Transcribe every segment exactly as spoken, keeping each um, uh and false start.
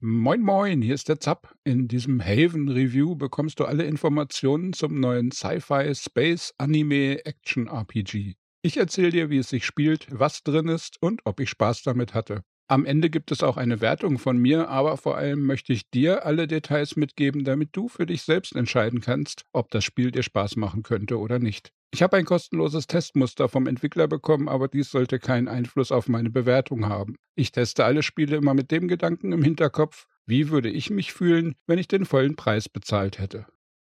Moin Moin, hier ist der Zap. In diesem Haven Review bekommst du alle Informationen zum neuen Sci-Fi Space Anime Action R P G. Ich erzähle dir, wie es sich spielt, was drin ist und ob ich Spaß damit hatte. Am Ende gibt es auch eine Wertung von mir, aber vor allem möchte ich dir alle Details mitgeben, damit du für dich selbst entscheiden kannst, ob das Spiel dir Spaß machen könnte oder nicht. Ich habe ein kostenloses Testmuster vom Entwickler bekommen, aber dies sollte keinen Einfluss auf meine Bewertung haben. Ich teste alle Spiele immer mit dem Gedanken im Hinterkopf, wie würde ich mich fühlen, wenn ich den vollen Preis bezahlt hätte.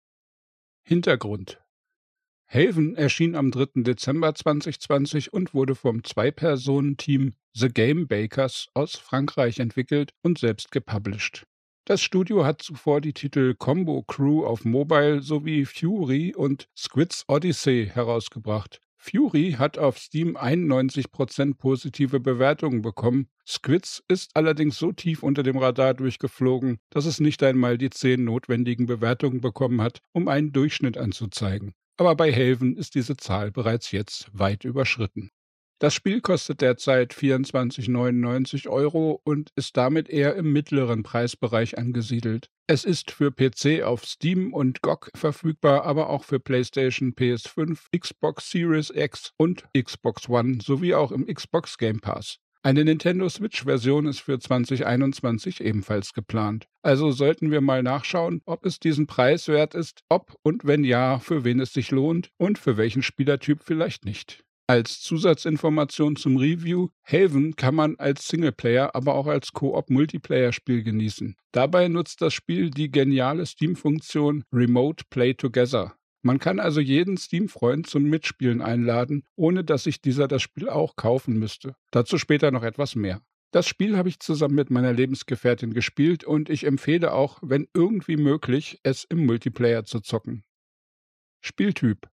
Hintergrund: Haven erschien am dritten Dezember zweitausendzwanzig und wurde vom Zwei-Personen-Team The Game Bakers aus Frankreich entwickelt und selbst gepublished. Das Studio hat zuvor die Titel Combo Crew auf Mobile sowie Fury und Squid's Odyssey herausgebracht. Fury hat auf Steam einundneunzig Prozent positive Bewertungen bekommen. Squid's ist allerdings so tief unter dem Radar durchgeflogen, dass es nicht einmal die zehn notwendigen Bewertungen bekommen hat, um einen Durchschnitt anzuzeigen. Aber bei Haven ist diese Zahl bereits jetzt weit überschritten. Das Spiel kostet derzeit vierundzwanzig neunundneunzig Euro und ist damit eher im mittleren Preisbereich angesiedelt. Es ist für P C auf Steam und G O G verfügbar, aber auch für PlayStation, P S fünf, Xbox Series X und Xbox One sowie auch im Xbox Game Pass. Eine Nintendo Switch-Version ist für zwanzig einundzwanzig ebenfalls geplant. Also sollten wir mal nachschauen, ob es diesen Preis wert ist, ob und wenn ja, für wen es sich lohnt und für welchen Spielertyp vielleicht nicht. Als Zusatzinformation zum Review: Haven kann man als Singleplayer, aber auch als Koop-Multiplayer-Spiel genießen. Dabei nutzt das Spiel die geniale Steam-Funktion Remote Play Together. Man kann also jeden Steam-Freund zum Mitspielen einladen, ohne dass sich dieser das Spiel auch kaufen müsste. Dazu später noch etwas mehr. Das Spiel habe ich zusammen mit meiner Lebensgefährtin gespielt und ich empfehle auch, wenn irgendwie möglich, es im Multiplayer zu zocken. Spieltyp: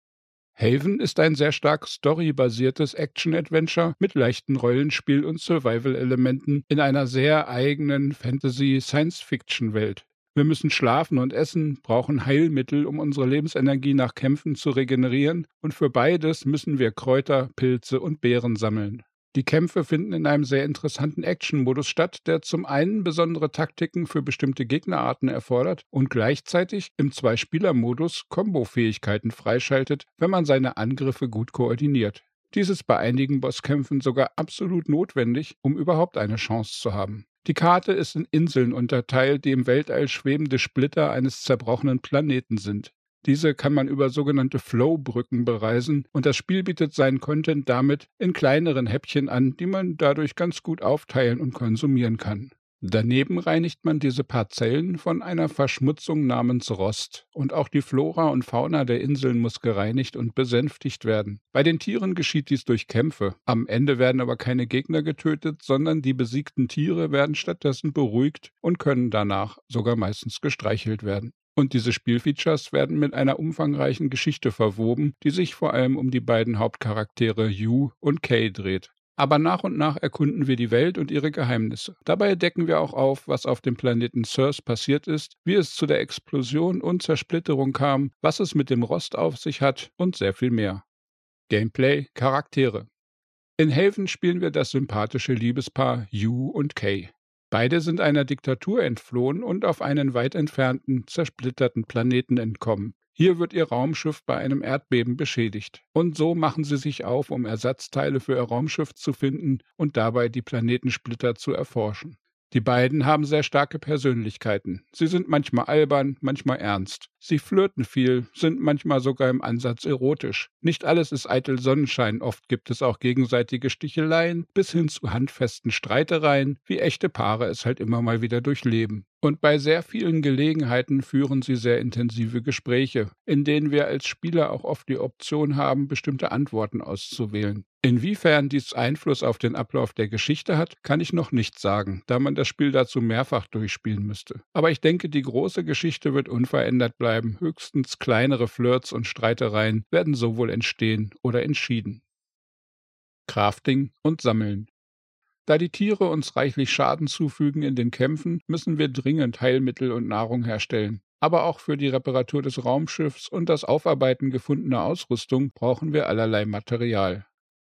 Haven ist ein sehr stark storybasiertes Action-Adventure mit leichten Rollenspiel- und Survival-Elementen in einer sehr eigenen Fantasy-Science-Fiction-Welt. Wir müssen schlafen und essen, brauchen Heilmittel, um unsere Lebensenergie nach Kämpfen zu regenerieren, und für beides müssen wir Kräuter, Pilze und Beeren sammeln. Die Kämpfe finden in einem sehr interessanten Action-Modus statt, der zum einen besondere Taktiken für bestimmte Gegnerarten erfordert und gleichzeitig im Zwei-Spieler-Modus Kombo-Fähigkeiten freischaltet, wenn man seine Angriffe gut koordiniert. Dies ist bei einigen Bosskämpfen sogar absolut notwendig, um überhaupt eine Chance zu haben. Die Karte ist in Inseln unterteilt, die im Weltall schwebende Splitter eines zerbrochenen Planeten sind. Diese kann man über sogenannte Flow-Brücken bereisen und das Spiel bietet seinen Content damit in kleineren Häppchen an, die man dadurch ganz gut aufteilen und konsumieren kann. Daneben reinigt man diese Parzellen von einer Verschmutzung namens Rost und auch die Flora und Fauna der Inseln muss gereinigt und besänftigt werden. Bei den Tieren geschieht dies durch Kämpfe. Am Ende werden aber keine Gegner getötet, sondern die besiegten Tiere werden stattdessen beruhigt und können danach sogar meistens gestreichelt werden. Und diese Spielfeatures werden mit einer umfangreichen Geschichte verwoben, die sich vor allem um die beiden Hauptcharaktere Yu und Kei dreht. Aber nach und nach erkunden wir die Welt und ihre Geheimnisse. Dabei decken wir auch auf, was auf dem Planeten Circe passiert ist, wie es zu der Explosion und Zersplitterung kam, was es mit dem Rost auf sich hat und sehr viel mehr. Gameplay, Charaktere. In Haven spielen wir das sympathische Liebespaar Yu und Kei. Beide sind einer Diktatur entflohen und auf einen weit entfernten, zersplitterten Planeten entkommen. Hier wird ihr Raumschiff bei einem Erdbeben beschädigt. Und so machen sie sich auf, um Ersatzteile für ihr Raumschiff zu finden und dabei die Planetensplitter zu erforschen. Die beiden haben sehr starke Persönlichkeiten. Sie sind manchmal albern, manchmal ernst. Sie flirten viel, sind manchmal sogar im Ansatz erotisch. Nicht alles ist eitel Sonnenschein, oft gibt es auch gegenseitige Sticheleien bis hin zu handfesten Streitereien, wie echte Paare es halt immer mal wieder durchleben. Und bei sehr vielen Gelegenheiten führen sie sehr intensive Gespräche, in denen wir als Spieler auch oft die Option haben, bestimmte Antworten auszuwählen. Inwiefern dies Einfluss auf den Ablauf der Geschichte hat, kann ich noch nicht sagen, da man das Spiel dazu mehrfach durchspielen müsste. Aber ich denke, die große Geschichte wird unverändert bleiben, höchstens kleinere Flirts und Streitereien werden so wohl entstehen oder entschieden. Crafting und Sammeln. Da die Tiere uns reichlich Schaden zufügen in den Kämpfen, müssen wir dringend Heilmittel und Nahrung herstellen. Aber auch für die Reparatur des Raumschiffs und das Aufarbeiten gefundener Ausrüstung brauchen wir allerlei Material.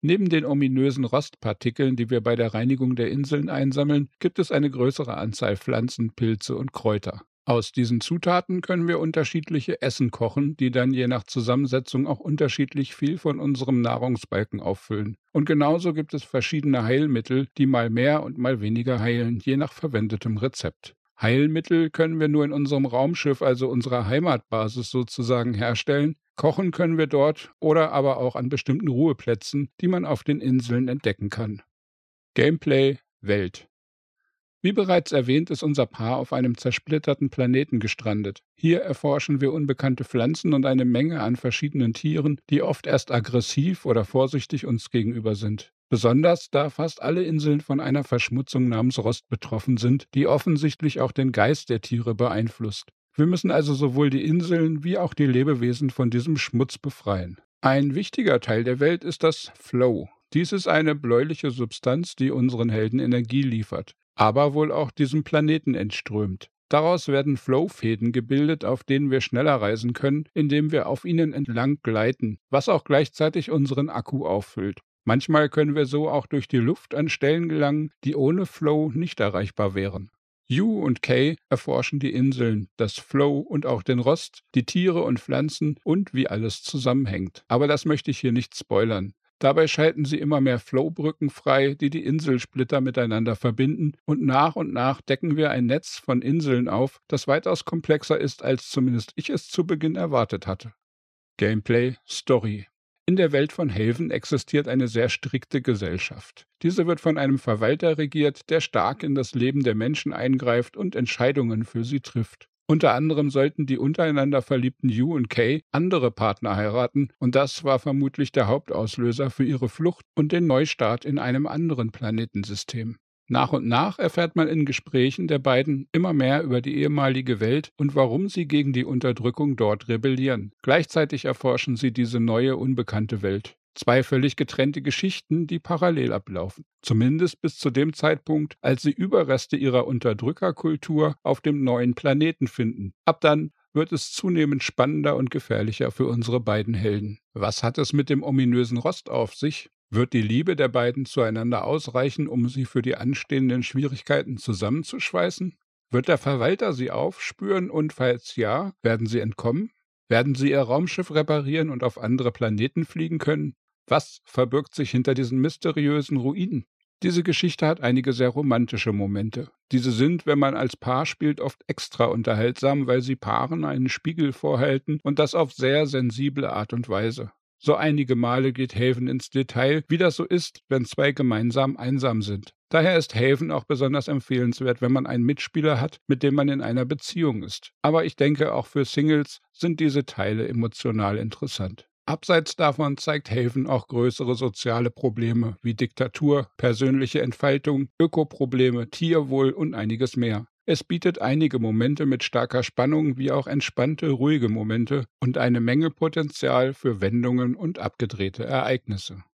Neben den ominösen Rostpartikeln, die wir bei der Reinigung der Inseln einsammeln, gibt es eine größere Anzahl Pflanzen, Pilze und Kräuter. Aus diesen Zutaten können wir unterschiedliche Essen kochen, die dann je nach Zusammensetzung auch unterschiedlich viel von unserem Nahrungsbalken auffüllen. Und genauso gibt es verschiedene Heilmittel, die mal mehr und mal weniger heilen, je nach verwendetem Rezept. Heilmittel können wir nur in unserem Raumschiff, also unserer Heimatbasis sozusagen, herstellen. Kochen können wir dort oder aber auch an bestimmten Ruheplätzen, die man auf den Inseln entdecken kann. Gameplay Welt. Wie bereits erwähnt, ist unser Paar auf einem zersplitterten Planeten gestrandet. Hier erforschen wir unbekannte Pflanzen und eine Menge an verschiedenen Tieren, die oft erst aggressiv oder vorsichtig uns gegenüber sind. Besonders da fast alle Inseln von einer Verschmutzung namens Rost betroffen sind, die offensichtlich auch den Geist der Tiere beeinflusst. Wir müssen also sowohl die Inseln wie auch die Lebewesen von diesem Schmutz befreien. Ein wichtiger Teil der Welt ist das Flow. Dies ist eine bläuliche Substanz, die unseren Helden Energie liefert, aber wohl auch diesem Planeten entströmt. Daraus werden Flow-Fäden gebildet, auf denen wir schneller reisen können, indem wir auf ihnen entlang gleiten, was auch gleichzeitig unseren Akku auffüllt. Manchmal können wir so auch durch die Luft an Stellen gelangen, die ohne Flow nicht erreichbar wären. Yu und Kay erforschen die Inseln, das Flow und auch den Rost, die Tiere und Pflanzen und wie alles zusammenhängt. Aber das möchte ich hier nicht spoilern. Dabei schalten sie immer mehr Flowbrücken frei, die die Inselsplitter miteinander verbinden, und nach und nach decken wir ein Netz von Inseln auf, das weitaus komplexer ist, als zumindest ich es zu Beginn erwartet hatte. Gameplay Story. In der Welt von Haven existiert eine sehr strikte Gesellschaft. Diese wird von einem Verwalter regiert, der stark in das Leben der Menschen eingreift und Entscheidungen für sie trifft. Unter anderem sollten die untereinander verliebten Yu und Kay andere Partner heiraten, und das war vermutlich der Hauptauslöser für ihre Flucht und den Neustart in einem anderen Planetensystem. Nach und nach erfährt man in Gesprächen der beiden immer mehr über die ehemalige Welt und warum sie gegen die Unterdrückung dort rebellieren. Gleichzeitig erforschen sie diese neue, unbekannte Welt. Zwei völlig getrennte Geschichten, die parallel ablaufen. Zumindest bis zu dem Zeitpunkt, als sie Überreste ihrer Unterdrückerkultur auf dem neuen Planeten finden. Ab dann wird es zunehmend spannender und gefährlicher für unsere beiden Helden. Was hat es mit dem ominösen Rost auf sich? Wird die Liebe der beiden zueinander ausreichen, um sie für die anstehenden Schwierigkeiten zusammenzuschweißen? Wird der Verwalter sie aufspüren und falls ja, werden sie entkommen? Werden sie ihr Raumschiff reparieren und auf andere Planeten fliegen können? Was verbirgt sich hinter diesen mysteriösen Ruinen? Diese Geschichte hat einige sehr romantische Momente. Diese sind, wenn man als Paar spielt, oft extra unterhaltsam, weil sie Paaren einen Spiegel vorhalten und das auf sehr sensible Art und Weise. So einige Male geht Haven ins Detail, wie das so ist, wenn zwei gemeinsam einsam sind. Daher ist Haven auch besonders empfehlenswert, wenn man einen Mitspieler hat, mit dem man in einer Beziehung ist. Aber ich denke, auch für Singles sind diese Teile emotional interessant. Abseits davon zeigt Haven auch größere soziale Probleme wie Diktatur, persönliche Entfaltung, Ökoprobleme, Tierwohl und einiges mehr. Es bietet einige Momente mit starker Spannung wie auch entspannte, ruhige Momente und eine Menge Potenzial für Wendungen und abgedrehte Ereignisse.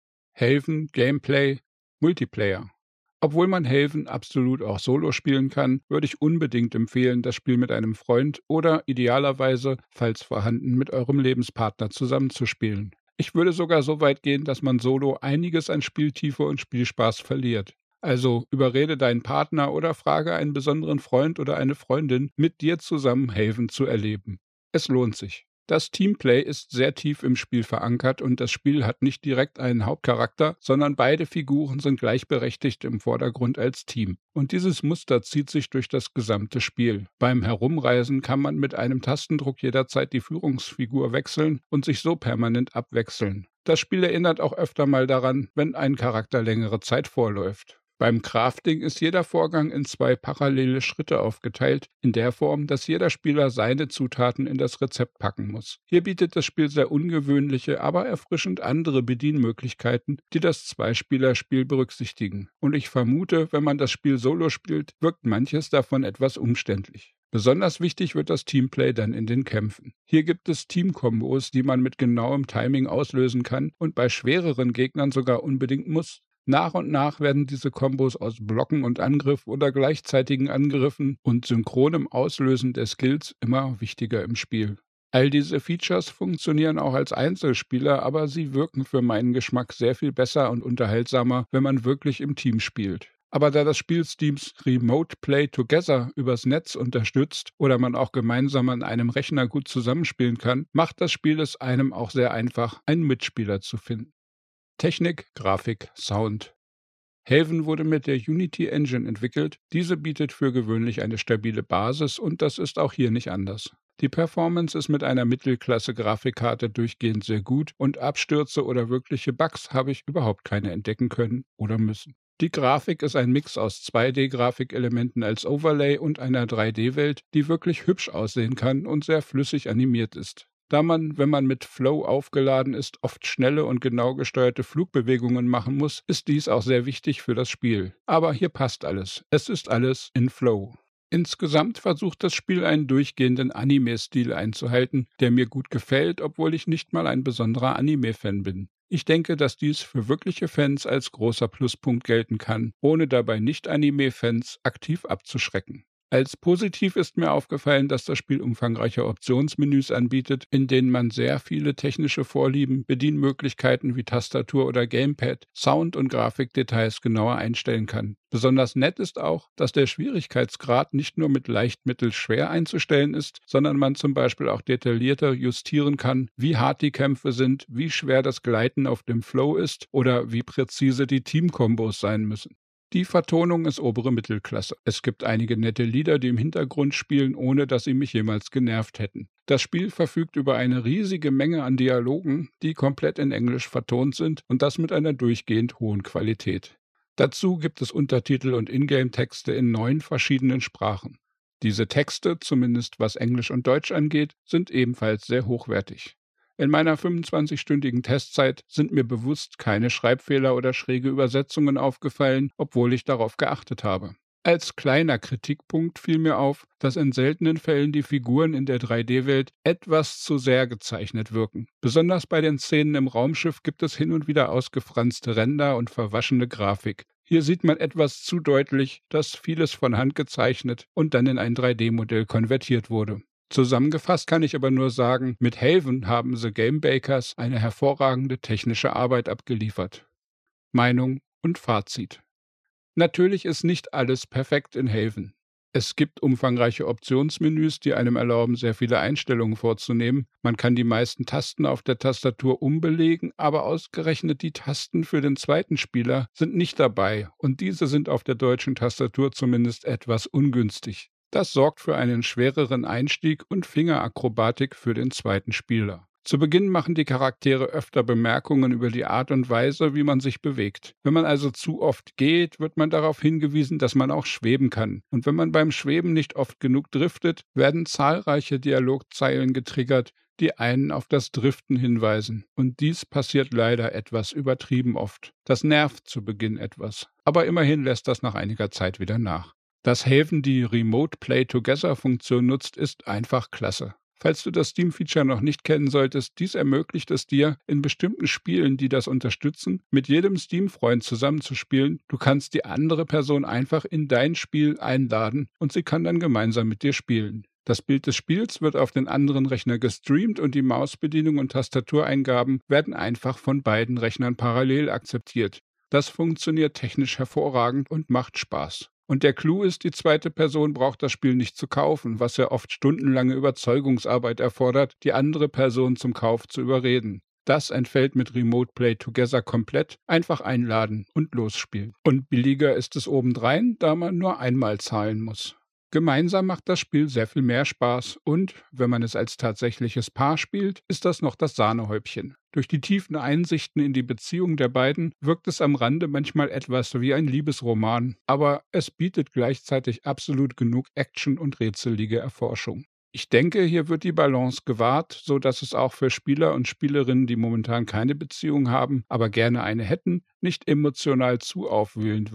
Haven Gameplay Multiplayer. Obwohl man Haven absolut auch solo spielen kann, würde ich unbedingt empfehlen, das Spiel mit einem Freund oder idealerweise, falls vorhanden, mit eurem Lebenspartner zusammenzuspielen. Ich würde sogar so weit gehen, dass man solo einiges an Spieltiefe und Spielspaß verliert. Also überrede deinen Partner oder frage einen besonderen Freund oder eine Freundin, mit dir zusammen Haven zu erleben. Es lohnt sich. Das Teamplay ist sehr tief im Spiel verankert und das Spiel hat nicht direkt einen Hauptcharakter, sondern beide Figuren sind gleichberechtigt im Vordergrund als Team. Und dieses Muster zieht sich durch das gesamte Spiel. Beim Herumreisen kann man mit einem Tastendruck jederzeit die Führungsfigur wechseln und sich so permanent abwechseln. Das Spiel erinnert auch öfter mal daran, wenn ein Charakter längere Zeit vorläuft. Beim Crafting ist jeder Vorgang in zwei parallele Schritte aufgeteilt, in der Form, dass jeder Spieler seine Zutaten in das Rezept packen muss. Hier bietet das Spiel sehr ungewöhnliche, aber erfrischend andere Bedienmöglichkeiten, die das Zweispielerspiel berücksichtigen. Und ich vermute, wenn man das Spiel solo spielt, wirkt manches davon etwas umständlich. Besonders wichtig wird das Teamplay dann in den Kämpfen. Hier gibt es Teamkombos, die man mit genauem Timing auslösen kann und bei schwereren Gegnern sogar unbedingt muss. Nach und nach werden diese Kombos aus Blocken und Angriff oder gleichzeitigen Angriffen und synchronem Auslösen der Skills immer wichtiger im Spiel. All diese Features funktionieren auch als Einzelspieler, aber sie wirken für meinen Geschmack sehr viel besser und unterhaltsamer, wenn man wirklich im Team spielt. Aber da das Spiel Steams Remote Play Together übers Netz unterstützt oder man auch gemeinsam an einem Rechner gut zusammenspielen kann, macht das Spiel es einem auch sehr einfach, einen Mitspieler zu finden. Technik, Grafik, Sound. Haven wurde mit der Unity Engine entwickelt. Diese bietet für gewöhnlich eine stabile Basis und das ist auch hier nicht anders. Die Performance ist mit einer Mittelklasse-Grafikkarte durchgehend sehr gut und Abstürze oder wirkliche Bugs habe ich überhaupt keine entdecken können oder müssen. Die Grafik ist ein Mix aus zwei D-Grafikelementen als Overlay und einer drei D-Welt, die wirklich hübsch aussehen kann und sehr flüssig animiert ist. Da man, wenn man mit Flow aufgeladen ist, oft schnelle und genau gesteuerte Flugbewegungen machen muss, ist dies auch sehr wichtig für das Spiel. Aber hier passt alles. Es ist alles in Flow. Insgesamt versucht das Spiel einen durchgehenden Anime-Stil einzuhalten, der mir gut gefällt, obwohl ich nicht mal ein besonderer Anime-Fan bin. Ich denke, dass dies für wirkliche Fans als großer Pluspunkt gelten kann, ohne dabei Nicht-Anime-Fans aktiv abzuschrecken. Als positiv ist mir aufgefallen, dass das Spiel umfangreiche Optionsmenüs anbietet, in denen man sehr viele technische Vorlieben, Bedienmöglichkeiten wie Tastatur oder Gamepad, Sound- und Grafikdetails genauer einstellen kann. Besonders nett ist auch, dass der Schwierigkeitsgrad nicht nur mit leicht mittel schwer einzustellen ist, sondern man zum Beispiel auch detaillierter justieren kann, wie hart die Kämpfe sind, wie schwer das Gleiten auf dem Flow ist oder wie präzise die Teamkombos sein müssen. Die Vertonung ist obere Mittelklasse. Es gibt einige nette Lieder, die im Hintergrund spielen, ohne dass sie mich jemals genervt hätten. Das Spiel verfügt über eine riesige Menge an Dialogen, die komplett in Englisch vertont sind und das mit einer durchgehend hohen Qualität. Dazu gibt es Untertitel und Ingame-Texte in neun verschiedenen Sprachen. Diese Texte, zumindest was Englisch und Deutsch angeht, sind ebenfalls sehr hochwertig. In meiner fünfundzwanzigstündigen Testzeit sind mir bewusst keine Schreibfehler oder schräge Übersetzungen aufgefallen, obwohl ich darauf geachtet habe. Als kleiner Kritikpunkt fiel mir auf, dass in seltenen Fällen die Figuren in der drei D-Welt etwas zu sehr gezeichnet wirken. Besonders bei den Szenen im Raumschiff gibt es hin und wieder ausgefranste Ränder und verwaschene Grafik. Hier sieht man etwas zu deutlich, dass vieles von Hand gezeichnet und dann in ein drei D-Modell konvertiert wurde. Zusammengefasst kann ich aber nur sagen, mit Haven haben The Game Bakers eine hervorragende technische Arbeit abgeliefert. Meinung und Fazit. Natürlich ist nicht alles perfekt in Haven. Es gibt umfangreiche Optionsmenüs, die einem erlauben, sehr viele Einstellungen vorzunehmen. Man kann die meisten Tasten auf der Tastatur umbelegen, aber ausgerechnet die Tasten für den zweiten Spieler sind nicht dabei und diese sind auf der deutschen Tastatur zumindest etwas ungünstig. Das sorgt für einen schwereren Einstieg und Fingerakrobatik für den zweiten Spieler. Zu Beginn machen die Charaktere öfter Bemerkungen über die Art und Weise, wie man sich bewegt. Wenn man also zu oft geht, wird man darauf hingewiesen, dass man auch schweben kann. Und wenn man beim Schweben nicht oft genug driftet, werden zahlreiche Dialogzeilen getriggert, die einen auf das Driften hinweisen. Und dies passiert leider etwas übertrieben oft. Das nervt zu Beginn etwas. Aber immerhin lässt das nach einiger Zeit wieder nach. Dass Haven die Remote Play Together-Funktion nutzt, ist einfach klasse. Falls du das Steam-Feature noch nicht kennen solltest, dies ermöglicht es dir, in bestimmten Spielen, die das unterstützen, mit jedem Steam-Freund zusammenzuspielen. Du kannst die andere Person einfach in dein Spiel einladen und sie kann dann gemeinsam mit dir spielen. Das Bild des Spiels wird auf den anderen Rechner gestreamt und die Mausbedienung und Tastatureingaben werden einfach von beiden Rechnern parallel akzeptiert. Das funktioniert technisch hervorragend und macht Spaß. Und der Clou ist, die zweite Person braucht das Spiel nicht zu kaufen, was ja oft stundenlange Überzeugungsarbeit erfordert, die andere Person zum Kauf zu überreden. Das entfällt mit Remote Play Together komplett, einfach einladen und losspielen. Und billiger ist es obendrein, da man nur einmal zahlen muss. Gemeinsam macht das Spiel sehr viel mehr Spaß und, wenn man es als tatsächliches Paar spielt, ist das noch das Sahnehäubchen. Durch die tiefen Einsichten in die Beziehung der beiden wirkt es am Rande manchmal etwas wie ein Liebesroman, aber es bietet gleichzeitig absolut genug Action und rätselige Erforschung. Ich denke, hier wird die Balance gewahrt, so dass es auch für Spieler und Spielerinnen, die momentan keine Beziehung haben, aber gerne eine hätten, nicht emotional zu aufwühlend wird.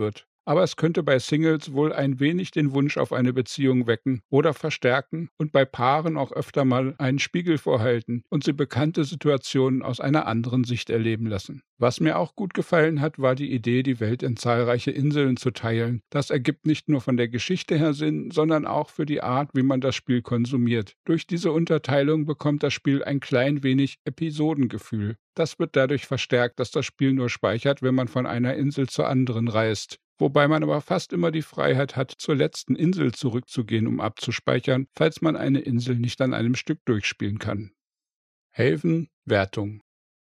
aber es könnte bei Singles wohl ein wenig den Wunsch auf eine Beziehung wecken oder verstärken und bei Paaren auch öfter mal einen Spiegel vorhalten und sie bekannte Situationen aus einer anderen Sicht erleben lassen. Was mir auch gut gefallen hat, war die Idee, die Welt in zahlreiche Inseln zu teilen. Das ergibt nicht nur von der Geschichte her Sinn, sondern auch für die Art, wie man das Spiel konsumiert. Durch diese Unterteilung bekommt das Spiel ein klein wenig Episodengefühl. Das wird dadurch verstärkt, dass das Spiel nur speichert, wenn man von einer Insel zur anderen reist. Wobei man aber fast immer die Freiheit hat, zur letzten Insel zurückzugehen, um abzuspeichern, falls man eine Insel nicht an einem Stück durchspielen kann. Haven Wertung.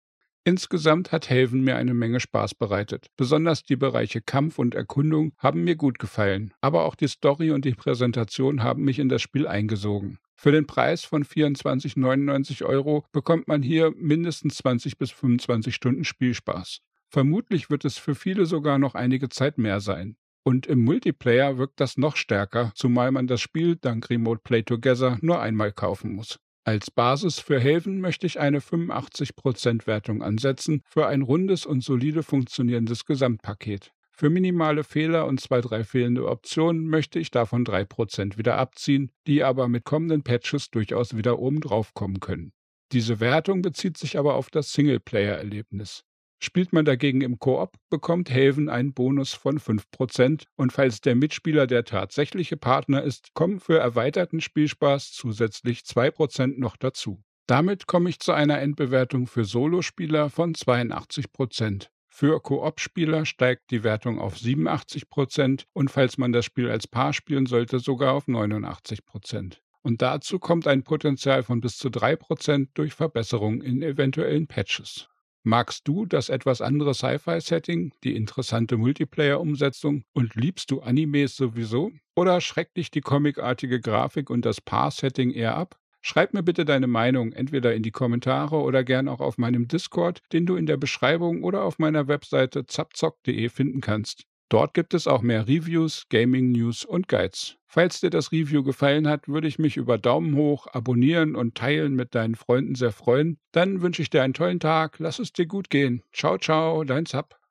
Insgesamt hat Haven mir eine Menge Spaß bereitet. Besonders die Bereiche Kampf und Erkundung haben mir gut gefallen, aber auch die Story und die Präsentation haben mich in das Spiel eingesogen. Für den Preis von vierundzwanzig neunundneunzig Euro bekommt man hier mindestens zwanzig bis fünfundzwanzig Stunden Spielspaß. Vermutlich wird es für viele sogar noch einige Zeit mehr sein. Und im Multiplayer wirkt das noch stärker, zumal man das Spiel dank Remote Play Together nur einmal kaufen muss. Als Basis für Haven möchte ich eine fünfundachtzig Prozent Wertung ansetzen für ein rundes und solide funktionierendes Gesamtpaket. Für minimale Fehler und zwei, drei fehlende Optionen möchte ich davon drei Prozent wieder abziehen, die aber mit kommenden Patches durchaus wieder oben drauf kommen können. Diese Wertung bezieht sich aber auf das Singleplayer-Erlebnis. Spielt man dagegen im Koop, bekommt Haven einen Bonus von fünf Prozent und falls der Mitspieler der tatsächliche Partner ist, kommen für erweiterten Spielspaß zusätzlich zwei Prozent noch dazu. Damit komme ich zu einer Endbewertung für Solospieler von zweiundachtzig Prozent. Für Koop-Spieler steigt die Wertung auf siebenundachtzig Prozent und falls man das Spiel als Paar spielen sollte, sogar auf neunundachtzig Prozent. Und dazu kommt ein Potenzial von bis zu drei Prozent durch Verbesserungen in eventuellen Patches. Magst du das etwas andere Sci-Fi-Setting, die interessante Multiplayer-Umsetzung und liebst du Animes sowieso? Oder schreckt dich die comicartige Grafik und das Paar-Setting eher ab? Schreib mir bitte deine Meinung entweder in die Kommentare oder gern auch auf meinem Discord, den du in der Beschreibung oder auf meiner Webseite zapzock punkt de finden kannst. Dort gibt es auch mehr Reviews, Gaming-News und Guides. Falls dir das Review gefallen hat, würde ich mich über Daumen hoch, Abonnieren und Teilen mit deinen Freunden sehr freuen. Dann wünsche ich dir einen tollen Tag, lass es dir gut gehen. Ciao, ciao, dein Zap.